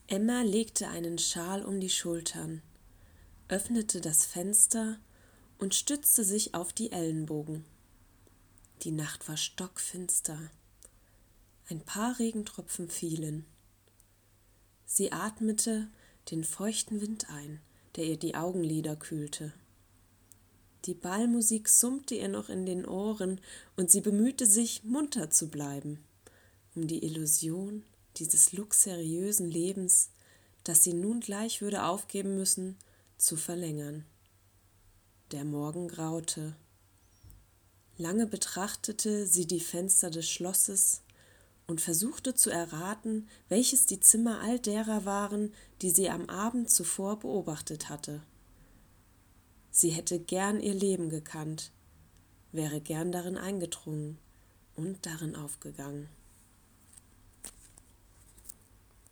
Emma legte einen Schal um die Schultern, öffnete das Fenster und stützte sich auf die Ellenbogen. Die Nacht war stockfinster. Ein paar Regentropfen fielen. Sie atmete den feuchten Wind ein, der ihr die Augenlider kühlte. Die Ballmusik summte ihr noch in den Ohren und sie bemühte sich, munter zu bleiben, um die Illusion dieses luxuriösen Lebens, das sie nun gleich würde aufgeben müssen, zu verlängern. Der Morgen graute. Lange betrachtete sie die Fenster des Schlosses und versuchte zu erraten, welches die Zimmer all derer waren, die sie am Abend zuvor beobachtet hatte. Sie hätte gern ihr Leben gekannt, wäre gern darin eingedrungen und darin aufgegangen.